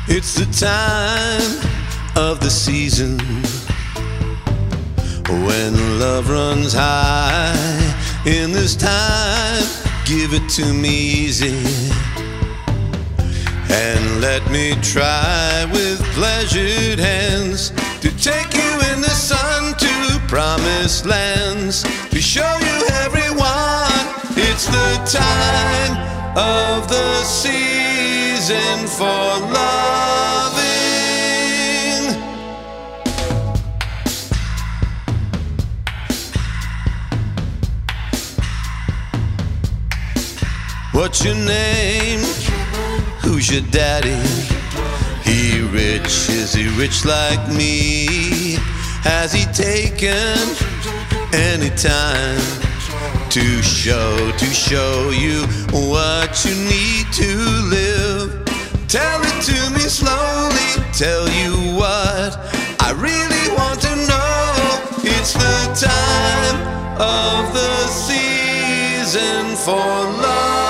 It's the time of the season when love runs high. In this time, give it to me easy, and let me try with pleasured hands to take you in the sun to promised lands, to show you everyone it's the time of the season for loving. What's your name? Who's your daddy? He rich? Is he rich like me? Has he taken any time to show you what you need to live? Tell it to me slowly, tell you what I really want to know. It's the time of the season for loving.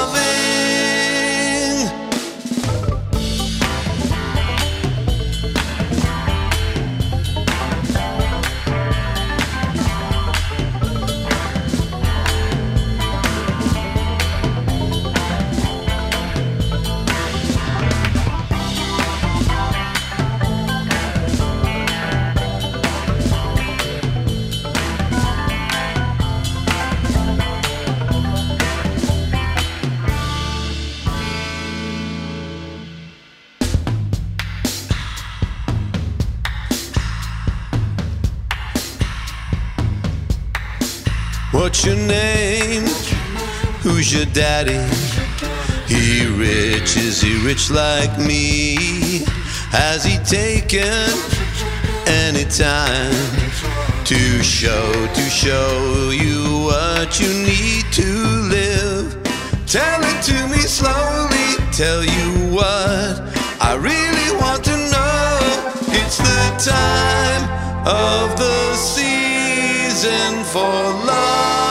What's your name? Who's your daddy? He rich? Is he rich like me? Has he taken any time to show you what you need to live? Tell it to me slowly, tell you what I really want to know. It's the time of the season for love.